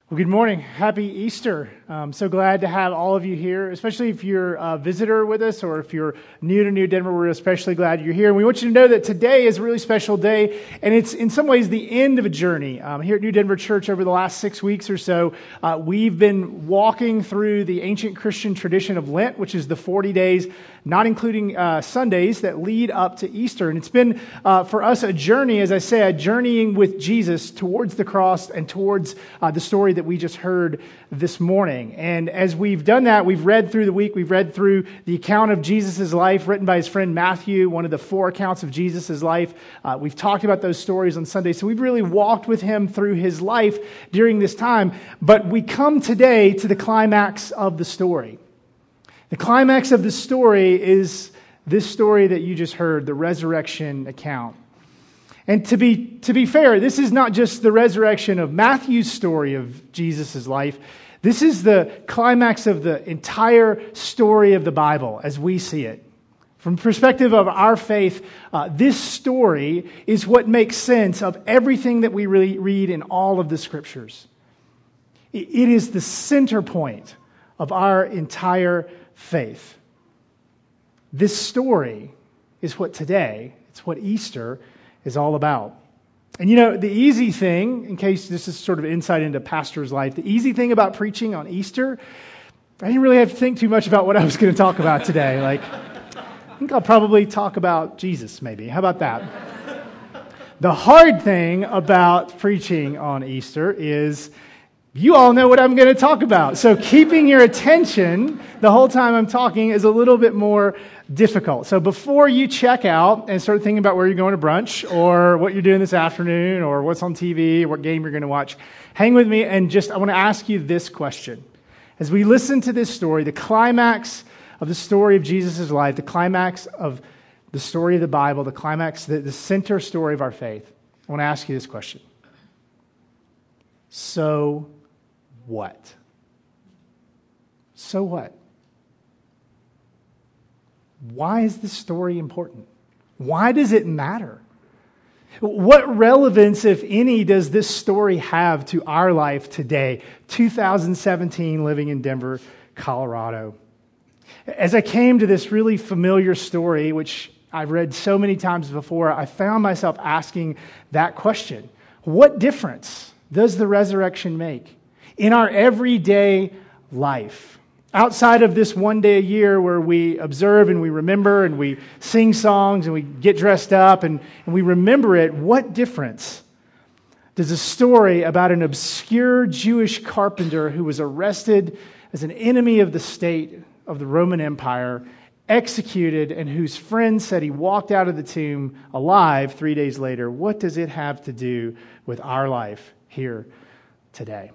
Well, good morning. Happy Easter. I'm so glad to have all of you here, especially if you're a visitor with us or if you're new to New Denver. We're especially glad you're here. And we want you to know that today is a really special day, and it's in some ways the end of a journey. Here at New Denver Church over the last 6 weeks or so, we've been walking through the ancient Christian tradition of Lent, which is the 40 days, not including Sundays, that lead up to Easter. And it's been, for us, a journey, as I said, journeying with Jesus towards the cross and towards the story that we just heard this morning. And as we've done that, we've read through the week, we've read through the account of Jesus' life written by his friend Matthew, one of the 4 accounts of Jesus' life. We've talked about those stories on Sunday. So we've really walked with him through his life during this time. But we come today to the climax of the story. The climax of the story is this story that you just heard, the resurrection account. And to be fair, this is not just the resurrection of Matthew's story of Jesus' life. This is the climax of the entire story of the Bible as we see it. From the perspective of our faith, this story is what makes sense of everything that we read in all of the Scriptures. It is the center point of our entire faith. This story is what today, it's what Easter is all about. And you know, the easy thing, in case this is sort of insight into pastor's life, the easy thing about preaching on Easter, I didn't really have to think too much about what I was going to talk about today. I think I'll probably talk about Jesus, maybe. How about that? The hard thing about preaching on Easter is you all know what I'm going to talk about. So keeping your attention the whole time I'm talking is a little bit more difficult. So before you check out and start thinking about where you're going to brunch or what you're doing this afternoon or what's on TV or what game you're going to watch, hang with me and I want to ask you this question. As we listen to this story, the climax of the story of Jesus' life, the climax of the story of the Bible, the climax, the center story of our faith, I want to ask you this question. So what? So what? Why is this story important? Why does it matter? What relevance, if any, does this story have to our life today, 2017, living in Denver, Colorado? As I came to this really familiar story, which I've read so many times before, I found myself asking that question. What difference does the resurrection make in our everyday life? Outside of this one day a year where we observe and we remember and we sing songs and we get dressed up and we remember it, what difference does a story about an obscure Jewish carpenter who was arrested as an enemy of the state of the Roman Empire, executed, and whose friends said he walked out of the tomb alive 3 days later, what does it have to do with our life here today?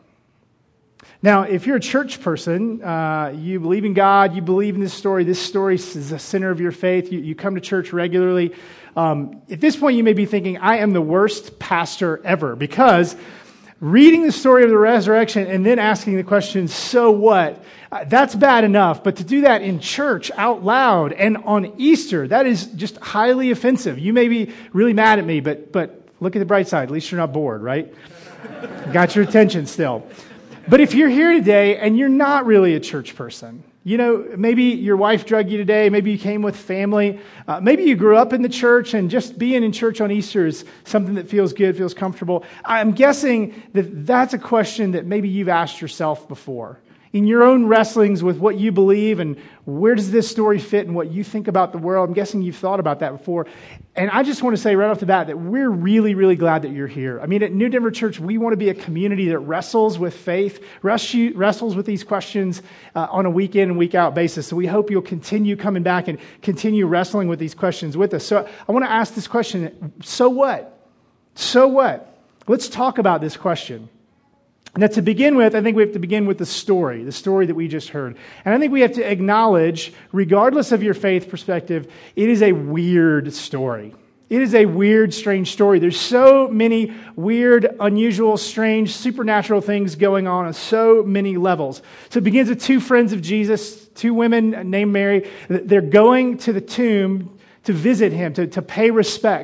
Now, if you're a church person, you believe in God, you believe in this story is the center of your faith, you come to church regularly, at this point you may be thinking, I am the worst pastor ever, because reading the story of the resurrection and then asking the question, so what? That's bad enough, but to do that in church out loud and on Easter, that is just highly offensive. You may be really mad at me, but look at the bright side, at least you're not bored, right? Got your attention still. But if you're here today and you're not really a church person, you know, maybe your wife drugged you today, maybe you came with family, maybe you grew up in the church and just being in church on Easter is something that feels good, feels comfortable. I'm guessing that that's a question that maybe you've asked yourself before. In your own wrestlings with what you believe and where does this story fit and what you think about the world, I'm guessing you've thought about that before. And I just want to say right off the bat that we're really, really glad that you're here. I mean, at New Denver Church, we want to be a community that wrestles with faith, wrestles with these questions on a week in and week out basis. So we hope you'll continue coming back and continue wrestling with these questions with us. So I want to ask this question, so what? So what? Let's talk about this question. Now, to begin with, I think we have to begin with the story that we just heard. And I think we have to acknowledge, regardless of your faith perspective, it is a weird story. It is a weird, strange story. There's so many weird, unusual, strange, supernatural things going on so many levels. So it begins with 2 friends of Jesus, 2 women named Mary. They're going to the tomb to visit him, to pay respects.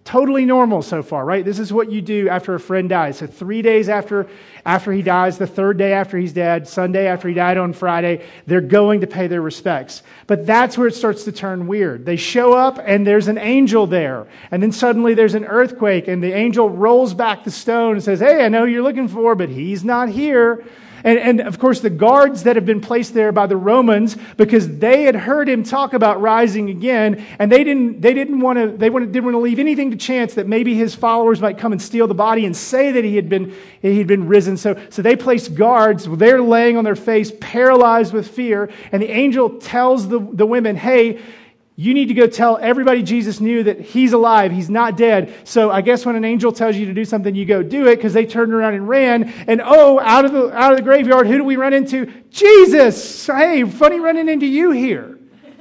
Totally normal so far, right? This is what you do after a friend dies. So 3 days after he dies, the third day after he's dead, Sunday after he died on Friday, they're going to pay their respects. But that's where it starts to turn weird. They show up and there's an angel there. And then suddenly there's an earthquake and the angel rolls back the stone and says, hey, I know who you're looking for, but he's not here. And of course, the guards that have been placed there by the Romans, because they had heard him talk about rising again, and they didn't want to leave anything to chance that maybe his followers might come and steal the body and say that he'd been risen. So they placed guards. They're laying on their face, paralyzed with fear, and the angel tells the women, hey, you need to go tell everybody Jesus knew that he's alive. He's not dead. So I guess when an angel tells you to do something, you go do it, because they turned around and ran. And out of the graveyard, who do we run into? Jesus! Hey, funny running into you here.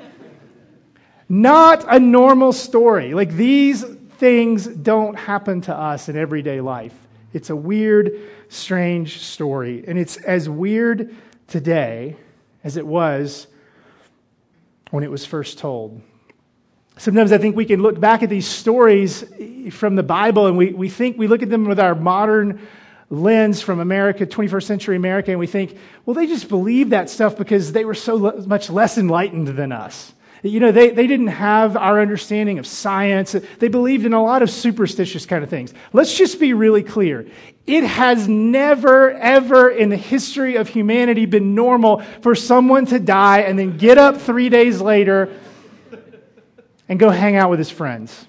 Not a normal story. Like, these things don't happen to us in everyday life. It's a weird, strange story. And it's as weird today as it was when it was first told. Sometimes I think we can look back at these stories from the Bible and we look at them with our modern lens from America, 21st century America, and we think, well, they just believed that stuff because they were so much less enlightened than us. You know, they didn't have our understanding of science. They believed in a lot of superstitious kind of things. Let's just be really clear. It has never, ever in the history of humanity been normal for someone to die and then get up 3 days later and go hang out with his friends.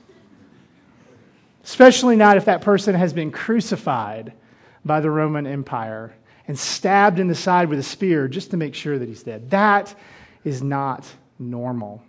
Especially not if that person has been crucified by the Roman Empire and stabbed in the side with a spear just to make sure that he's dead. That is not normal.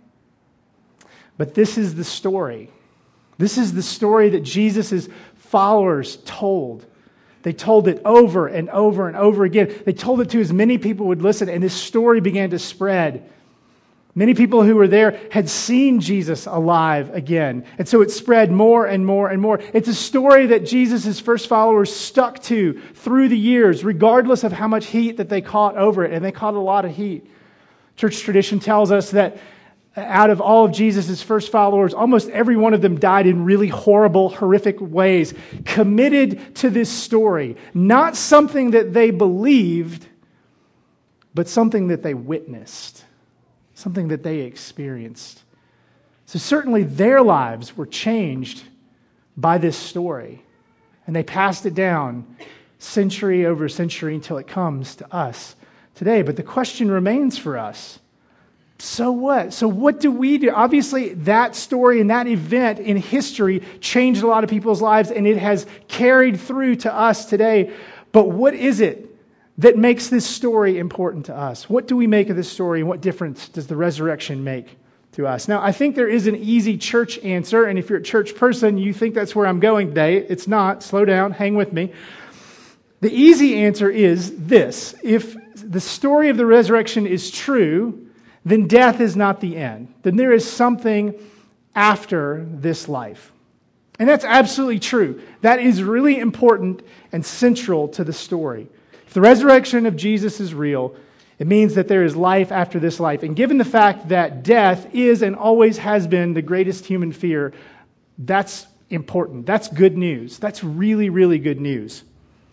But this is the story. This is the story that Jesus' followers told. They told it over and over and over again. They told it to as many people would listen, and this story began to spread. Many people who were there had seen Jesus alive again. And so it spread more and more and more. It's a story that Jesus' first followers stuck to through the years, regardless of how much heat that they caught over it. And they caught a lot of heat. Church tradition tells us that out of all of Jesus' first followers, almost every one of them died in really horrible, horrific ways, committed to this story. Not something that they believed, but something that they witnessed. Something that they experienced. So certainly their lives were changed by this story. And they passed it down century over century until it comes to us today. But the question remains for us. So what? So what do we do? Obviously, that story and that event in history changed a lot of people's lives, and it has carried through to us today. But what is it that makes this story important to us? What do we make of this story, and what difference does the resurrection make to us? Now, I think there is an easy church answer, and if you're a church person, you think that's where I'm going today. It's not. Slow down. Hang with me. The easy answer is this. If the story of the resurrection is true, then death is not the end. Then there is something after this life. And that's absolutely true. That is really important and central to the story. If the resurrection of Jesus is real, it means that there is life after this life. And given the fact that death is and always has been the greatest human fear, that's important. That's good news. That's really, really good news.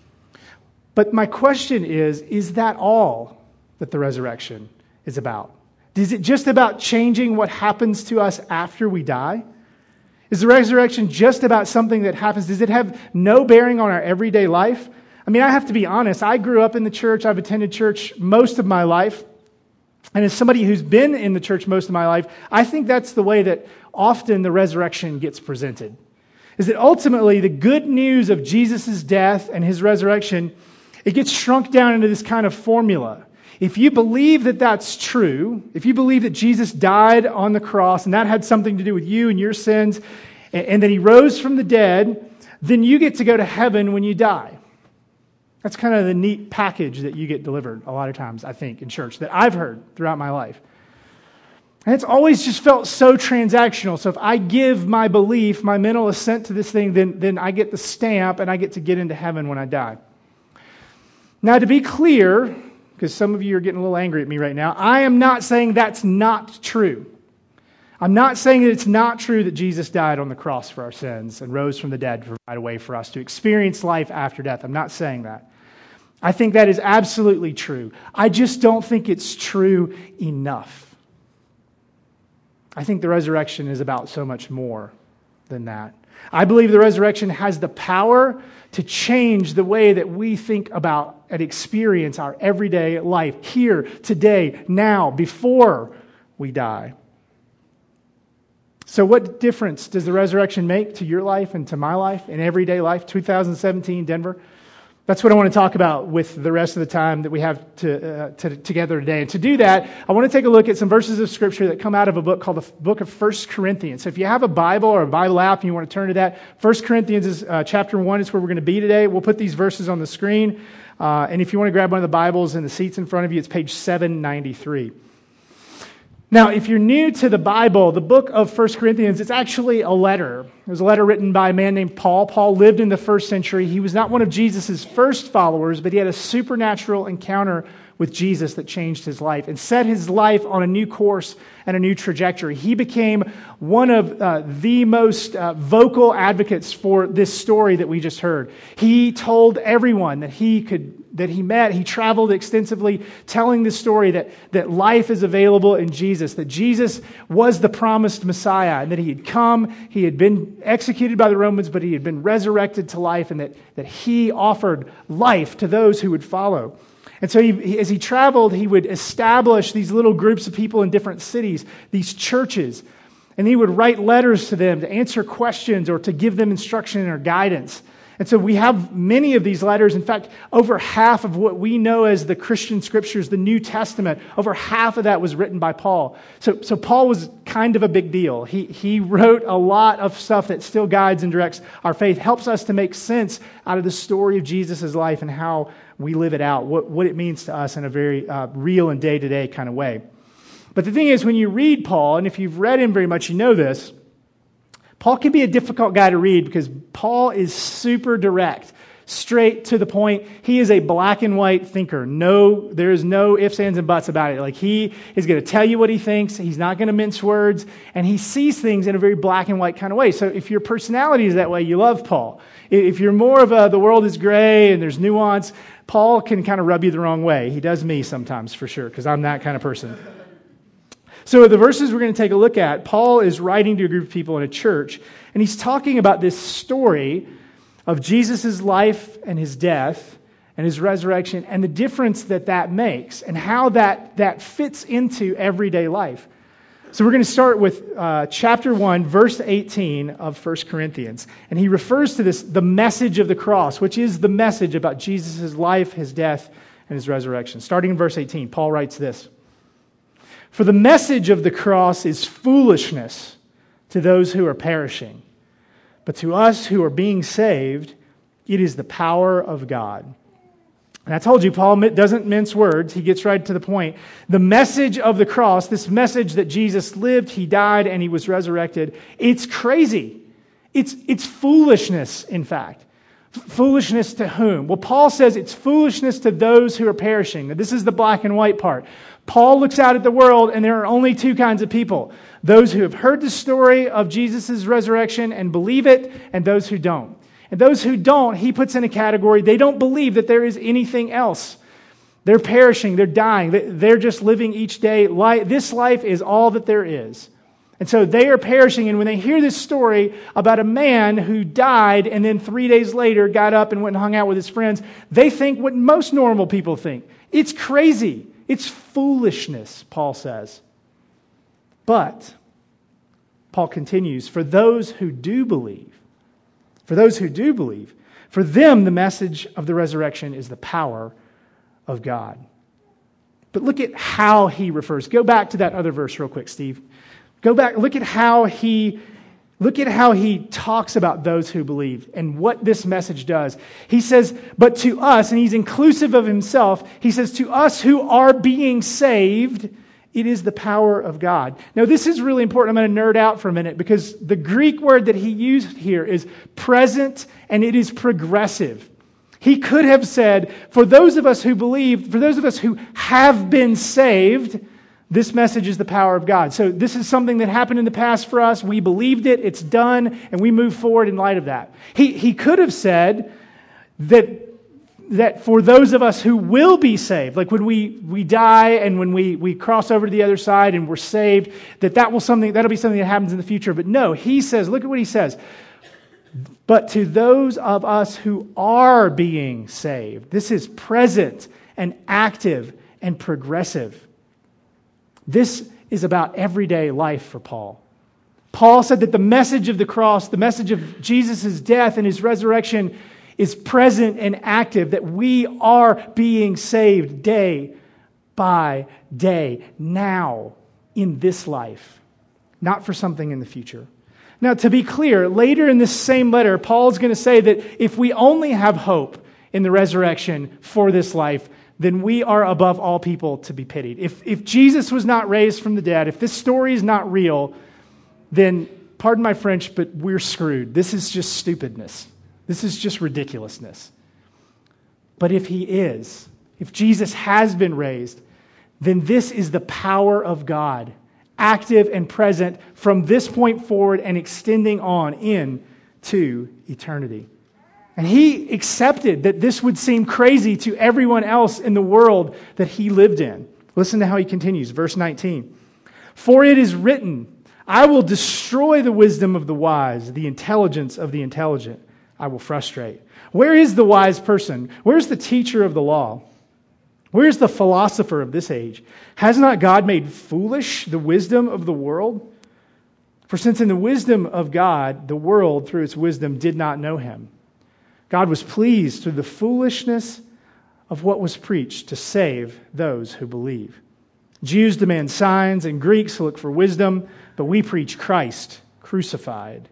But my question is that all that the resurrection is about? Is it just about changing what happens to us after we die? Is the resurrection just about something that happens? Does it have no bearing on our everyday life? I mean, I have to be honest. I grew up in the church. I've attended church most of my life. And as somebody who's been in the church most of my life, I think that's the way that often the resurrection gets presented. Is that ultimately the good news of Jesus' death and his resurrection, it gets shrunk down into this kind of formula. If you believe that that's true, if you believe that Jesus died on the cross and that had something to do with you and your sins, and that he rose from the dead, then you get to go to heaven when you die. That's kind of the neat package that you get delivered a lot of times, I think, in church that I've heard throughout my life. And it's always just felt so transactional. So if I give my belief, my mental assent to this thing, then I get the stamp and I get to get into heaven when I die. Now, to be clear, because some of you are getting a little angry at me right now, I am not saying that's not true. I'm not saying that it's not true that Jesus died on the cross for our sins and rose from the dead to provide a way for us to experience life after death. I'm not saying that. I think that is absolutely true. I just don't think it's true enough. I think the resurrection is about so much more than that. I believe the resurrection has the power to change the way that we think about and experience our everyday life here, today, now, before we die. So what difference does the resurrection make to your life and to my life in everyday life, 2017 Denver? That's what I want to talk about with the rest of the time that we have together today. And to do that, I want to take a look at some verses of Scripture that come out of a book called the book of 1 Corinthians. So if you have a Bible or a Bible app and you want to turn to that, 1 Corinthians is chapter 1 is where we're going to be today. We'll put these verses on the screen. And if you want to grab one of the Bibles in the seats in front of you, it's page 793. Now, if you're new to the Bible, the book of 1 Corinthians, it's actually a letter. It was a letter written by a man named Paul. Paul lived in the first century. He was not one of Jesus' first followers, but he had a supernatural encounter with Jesus that changed his life and set his life on a new course and a new trajectory. He became one of the most vocal advocates for this story that we just heard. He told everyone that he met. He traveled extensively telling the story that life is available in Jesus, that Jesus was the promised Messiah, and that he had come, he had been executed by the Romans, but he had been resurrected to life, and that he offered life to those who would follow. And so as he traveled, he would establish these little groups of people in different cities, these churches, and he would write letters to them to answer questions or to give them instruction or guidance. And so we have many of these letters. In fact, over half of what we know as the Christian scriptures, the New Testament, over half of that was written by Paul. So Paul was kind of a big deal. He wrote a lot of stuff that still guides and directs our faith, helps us to make sense out of the story of Jesus' life and how we live it out, what it means to us in a very real and day-to-day kind of way. But the thing is, when you read Paul, and if you've read him very much, you know this, Paul can be a difficult guy to read because Paul is super direct, straight to the point. He is a black and white thinker. There is no ifs, ands, and buts about it. Like, he is going to tell you what he thinks. He's not going to mince words, and he sees things in a very black and white kind of way. So if your personality is that way, you love Paul. If you're more of the world is gray and there's nuance, Paul can kind of rub you the wrong way. He does me sometimes, for sure, because I'm that kind of person. So the verses we're going to take a look at, Paul is writing to a group of people in a church, and he's talking about this story of Jesus' life and his death and his resurrection and the difference that makes and how that fits into everyday life. So we're going to start with chapter 1, verse 18 of 1 Corinthians. And he refers to this, the message of the cross, which is the message about Jesus' life, his death, and his resurrection. Starting in verse 18, Paul writes this: "For the message of the cross is foolishness to those who are perishing, but to us who are being saved, it is the power of God." And I told you, Paul doesn't mince words. He gets right to the point. The message of the cross, this message that Jesus lived, he died, and he was resurrected, it's crazy. It's foolishness, in fact. Foolishness to whom? Well, Paul says it's foolishness to those who are perishing. Now, this is the black and white part. Paul looks out at the world, and there are only two kinds of people: those who have heard the story of Jesus' resurrection and believe it, and those who don't. And those who don't, he puts in a category, they don't believe that there is anything else. They're perishing, they're dying, they're just living each day. This life is all that there is. And so they are perishing, and when they hear this story about a man who died and then 3 days later got up and went and hung out with his friends, they think what most normal people think. It's crazy. It's foolishness, Paul says. But, Paul continues, for those who do believe, for them the message of the resurrection is the power of God. But look at how he refers. Go back to that other verse real quick, Steve. Go back, look at how he talks about those who believe and what this message does. He says, but to us, and he's inclusive of himself, he says, to us who are being saved, it is the power of God. Now, this is really important. I'm going to nerd out for a minute because the Greek word that he used here is present and it is progressive. He could have said, for those of us who believe, for those of us who have been saved, This message is the power of God. So this is something that happened in the past for us. We believed it. It's done. And we move forward in light of that. He could have said that for those of us who will be saved, like when we die and when we cross over to the other side and we're saved, that'll be something that happens in the future. But no, he says, look at what he says. But to those of us who are being saved, this is present and active and progressive. This is about everyday life for Paul. Paul said that the message of the cross, the message of Jesus' death and his resurrection is present and active, that we are being saved day by day, now, in this life, not for something in the future. Now, to be clear, later in this same letter, Paul's going to say that if we only have hope in the resurrection for this life, then we are above all people to be pitied. If Jesus was not raised from the dead, if this story is not real, then, pardon my French, but we're screwed. This is just stupidness. This is just ridiculousness. But if if Jesus has been raised, then this is the power of God, active and present from this point forward and extending on into eternity. And he accepted that this would seem crazy to everyone else in the world that he lived in. Listen to how he continues, verse 19. For it is written, I will destroy the wisdom of the wise, the intelligence of the intelligent I will frustrate. Where is the wise person? Where's the teacher of the law? Where's the philosopher of this age? Has not God made foolish the wisdom of the world? For since in the wisdom of God, the world through its wisdom did not know him, God was pleased through the foolishness of what was preached to save those who believe. Jews demand signs and Greeks look for wisdom, but we preach Christ crucified.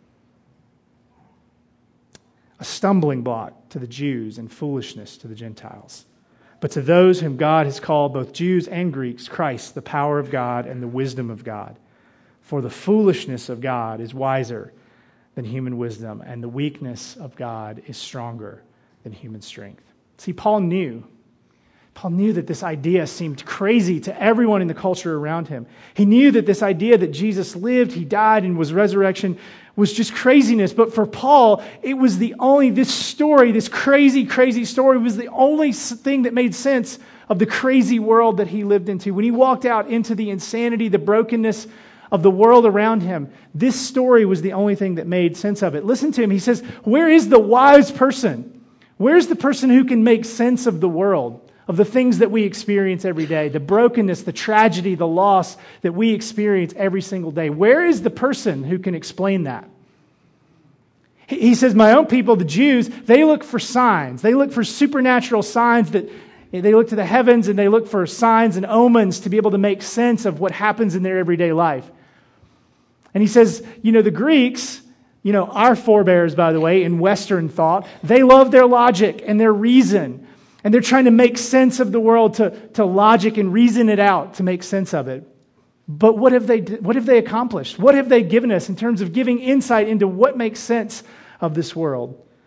A stumbling block to the Jews and foolishness to the Gentiles. But to those whom God has called, both Jews and Greeks, Christ, the power of God and the wisdom of God. For the foolishness of God is wiser than human wisdom, and the weakness of God is stronger than human strength. See, Paul knew that this idea seemed crazy to everyone in the culture around him. He knew that this idea that Jesus lived, he died, and was resurrection was just craziness. But for Paul, it was this crazy, crazy story was the only thing that made sense of the crazy world that he lived into. When he walked out into the insanity, the brokenness of the world around him, this story was the only thing that made sense of it. Listen to him. He says, where is the wise person? Where's the person who can make sense of the world, of the things that we experience every day, the brokenness, the tragedy, the loss that we experience every single day? Where is the person who can explain that? He says, my own people, the Jews, they look for signs. They look for supernatural signs that they look to the heavens and they look for signs and omens to be able to make sense of what happens in their everyday life. And he says, the Greeks, our forebears, by the way, in Western thought, they love their logic and their reason. And they're trying to make sense of the world to logic and reason it out to make sense of it. But what have they accomplished? What have they given us in terms of giving insight into what makes sense of this world?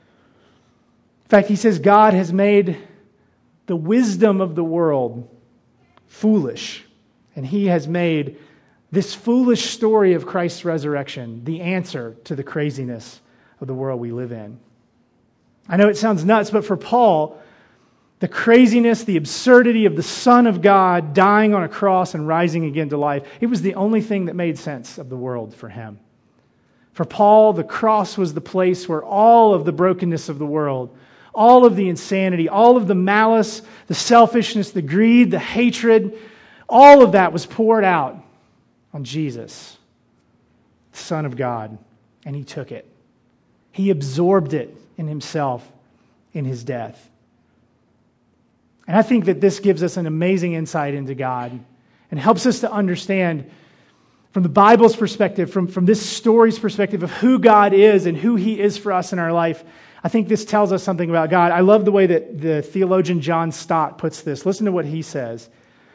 In fact, he says God has made the wisdom of the world foolish. And he has made this foolish story of Christ's resurrection the answer to the craziness of the world we live in. I know it sounds nuts, but for Paul, the craziness, the absurdity of the Son of God dying on a cross and rising again to life, it was the only thing that made sense of the world for him. For Paul, the cross was the place where all of the brokenness of the world, all of the insanity, all of the malice, the selfishness, the greed, the hatred, all of that was poured out on Jesus, the Son of God, and he took it. He absorbed it in himself in his death. And I think that this gives us an amazing insight into God and helps us to understand from the Bible's perspective, from this story's perspective of who God is and who he is for us in our life. I think this tells us something about God. I love the way that the theologian John Stott puts this. Listen to what he says.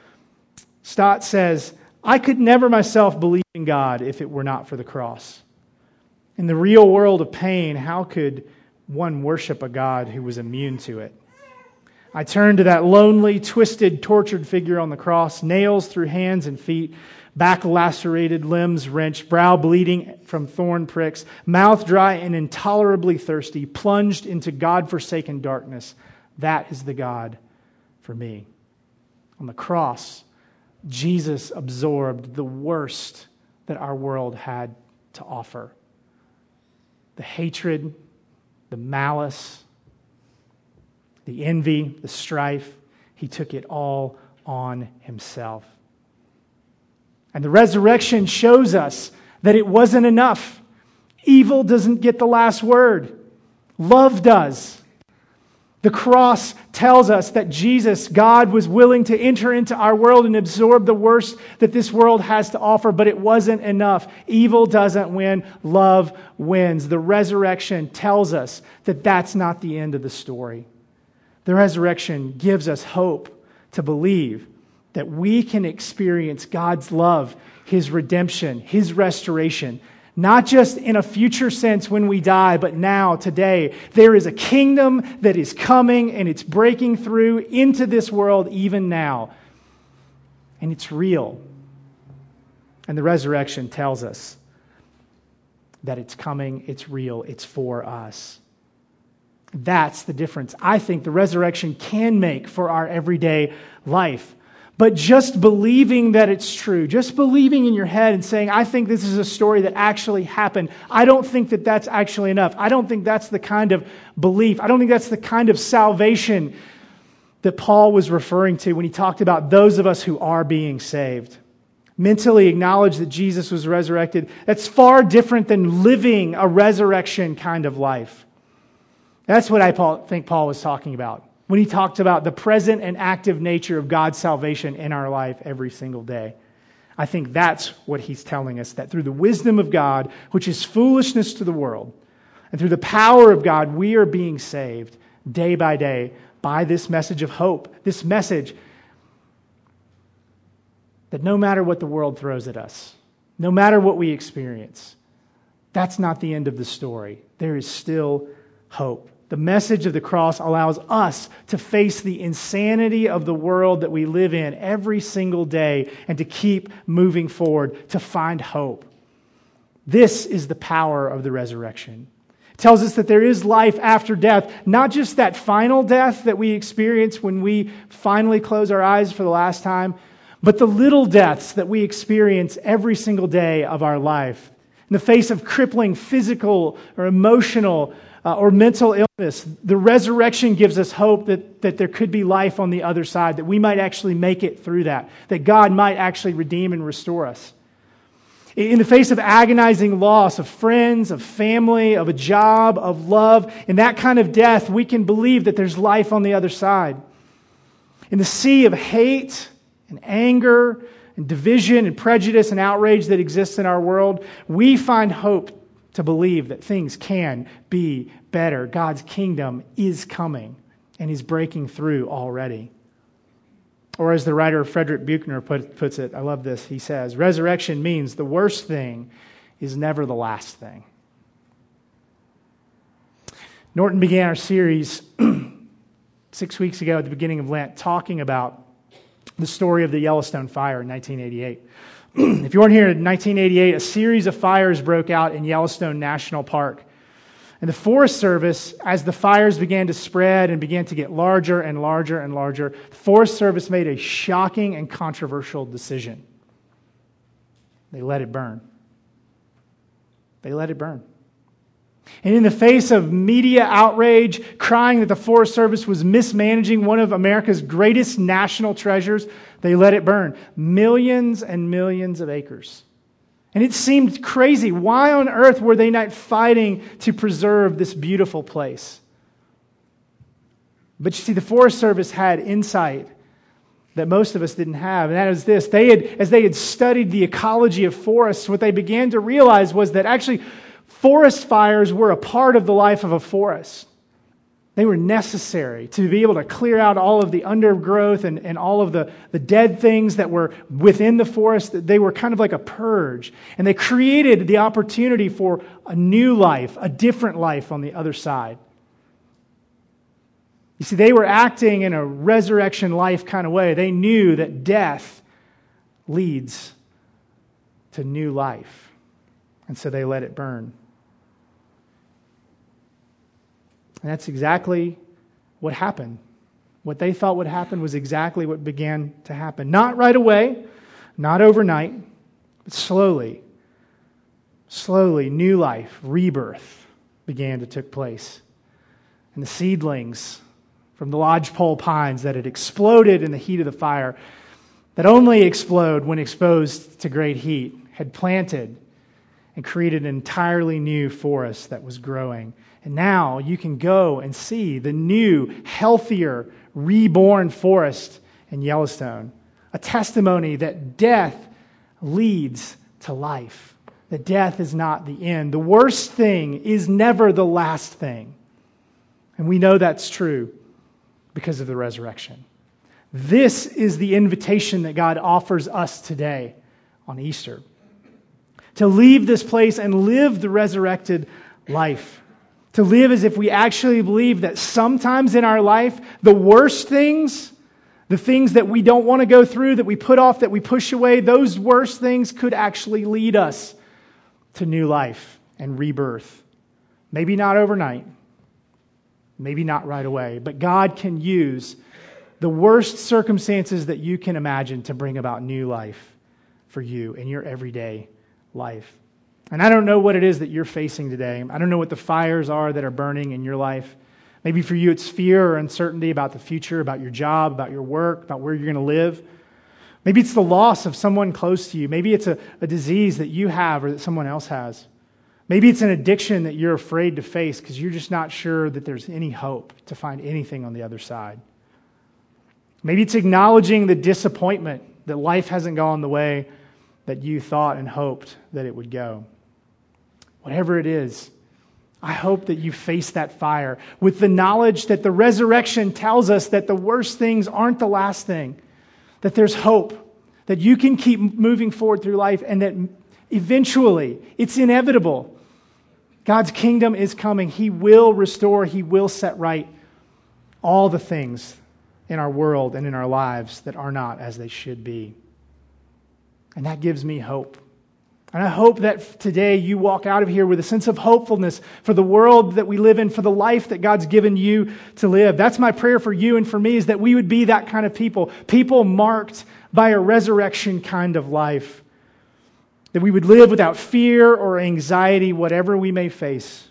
Stott says, I could never myself believe in God if it were not for the cross. In the real world of pain, how could one worship a God who was immune to it? I turned to that lonely, twisted, tortured figure on the cross, nails through hands and feet, back lacerated, limbs wrenched, brow bleeding from thorn pricks, mouth dry and intolerably thirsty, plunged into God-forsaken darkness. That is the God for me. On the cross, Jesus absorbed the worst that our world had to offer. The hatred, the malice, the envy, the strife. He took it all on himself. And the resurrection shows us that it wasn't enough. Evil doesn't get the last word. Love does. The cross tells us that Jesus, God, was willing to enter into our world and absorb the worst that this world has to offer, but it wasn't enough. Evil doesn't win. Love wins. The resurrection tells us that that's not the end of the story. The resurrection gives us hope to believe that we can experience God's love, His redemption, His restoration, not just in a future sense when we die, but now, today. There is a kingdom that is coming and it's breaking through into this world even now. And it's real. And the resurrection tells us that it's coming, it's real, it's for us. That's the difference I think the resurrection can make for our everyday life. But just believing that it's true, just believing in your head and saying, I think this is a story that actually happened, I don't think that that's actually enough. I don't think that's the kind of belief. I don't think that's the kind of salvation that Paul was referring to when he talked about those of us who are being saved. Mentally acknowledge that Jesus was resurrected. That's far different than living a resurrection kind of life. That's what I think Paul was talking about when he talked about the present and active nature of God's salvation in our life every single day. I think that's what he's telling us, that through the wisdom of God, which is foolishness to the world, and through the power of God, we are being saved day by day by this message of hope, this message that no matter what the world throws at us, no matter what we experience, that's not the end of the story. There is still hope. The message of the cross allows us to face the insanity of the world that we live in every single day and to keep moving forward to find hope. This is the power of the resurrection. It tells us that there is life after death, not just that final death that we experience when we finally close our eyes for the last time, but the little deaths that we experience every single day of our life. In the face of crippling physical or emotional or mental illness, the resurrection gives us hope that there could be life on the other side, that we might actually make it through that God might actually redeem and restore us. In the face of agonizing loss of friends, of family, of a job, of love, in that kind of death, we can believe that there's life on the other side. In the sea of hate and anger and division and prejudice and outrage that exists in our world, we find hope to believe that things can be better. God's kingdom is coming and is breaking through already. Or as the writer Frederick Buechner puts it, I love this, he says, resurrection means the worst thing is never the last thing. Norton began our series 6 weeks ago at the beginning of Lent talking about the story of the Yellowstone fire in 1988. If you weren't here, in 1988, a series of fires broke out in Yellowstone National Park. And the Forest Service, as the fires began to spread and began to get larger and larger and larger, the Forest Service made a shocking and controversial decision. They let it burn. They let it burn. And in the face of media outrage, crying that the Forest Service was mismanaging one of America's greatest national treasures, they let it burn. Millions and millions of acres. And it seemed crazy. Why on earth were they not fighting to preserve this beautiful place? But you see, the Forest Service had insight that most of us didn't have, and that is this. As they had studied the ecology of forests, what they began to realize was that actually forest fires were a part of the life of a forest. They were necessary to be able to clear out all of the undergrowth and all of the dead things that were within the forest. They were kind of like a purge. And they created the opportunity for a new life, a different life on the other side. You see, they were acting in a resurrection life kind of way. They knew that death leads to new life. And so they let it burn. And that's exactly what happened. What they thought would happen was exactly what began to happen. Not right away, not overnight, but slowly, new life, rebirth began to take place. And the seedlings from the lodgepole pines that had exploded in the heat of the fire, that only explode when exposed to great heat, had planted and created an entirely new forest that was growing. And now you can go and see the new, healthier, reborn forest in Yellowstone. A testimony that death leads to life. That death is not the end. The worst thing is never the last thing. And we know that's true because of the resurrection. This is the invitation that God offers us today on Easter. To leave this place and live the resurrected life. To live as if we actually believe that sometimes in our life, the worst things, the things that we don't want to go through, that we put off, that we push away, those worst things could actually lead us to new life and rebirth. Maybe not overnight. Maybe not right away. But God can use the worst circumstances that you can imagine to bring about new life for you in your everyday life. And I don't know what it is that you're facing today. I don't know what the fires are that are burning in your life. Maybe for you it's fear or uncertainty about the future, about your job, about your work, about where you're going to live. Maybe it's the loss of someone close to you. Maybe it's a disease that you have or that someone else has. Maybe it's an addiction that you're afraid to face because you're just not sure that there's any hope to find anything on the other side. Maybe it's acknowledging the disappointment that life hasn't gone the way that you thought and hoped that it would go. Whatever it is, I hope that you face that fire with the knowledge that the resurrection tells us that the worst things aren't the last thing, that there's hope, that you can keep moving forward through life, and that eventually, it's inevitable, God's kingdom is coming. He will restore, He will set right all the things in our world and in our lives that are not as they should be. And that gives me hope. And I hope that today you walk out of here with a sense of hopefulness for the world that we live in, for the life that God's given you to live. That's my prayer for you and for me, is that we would be that kind of people. People marked by a resurrection kind of life. That we would live without fear or anxiety, whatever we may face.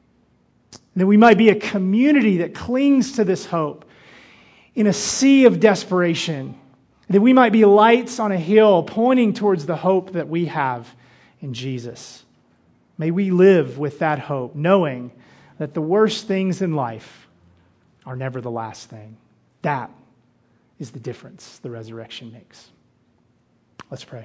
That we might be a community that clings to this hope in a sea of desperation. That we might be lights on a hill pointing towards the hope that we have in Jesus. May we live with that hope, knowing that the worst things in life are never the last thing. That is the difference the resurrection makes. Let's pray.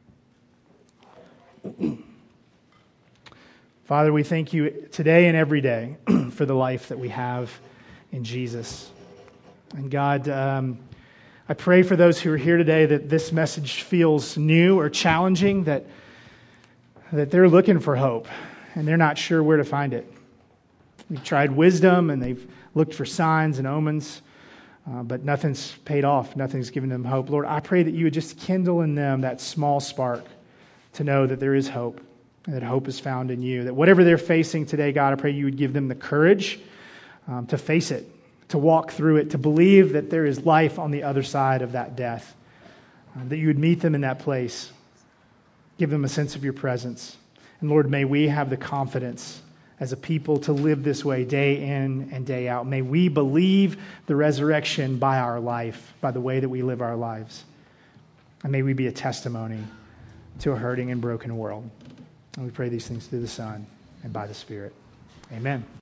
Father, we thank you today and every day for the life that we have in Jesus. And God, I pray for those who are here today that this message feels new or challenging, that they're looking for hope and they're not sure where to find it. We've tried wisdom and they've looked for signs and omens, but nothing's paid off. Nothing's given them hope. Lord, I pray that you would just kindle in them that small spark to know that there is hope and that hope is found in you. That whatever they're facing today, God, I pray you would give them the courage to face it, to walk through it, to believe that there is life on the other side of that death, that you would meet them in that place, give them a sense of your presence. And Lord, may we have the confidence as a people to live this way day in and day out. May we believe the resurrection by our life, by the way that we live our lives. And may we be a testimony to a hurting and broken world. And we pray these things through the Son and by the Spirit. Amen.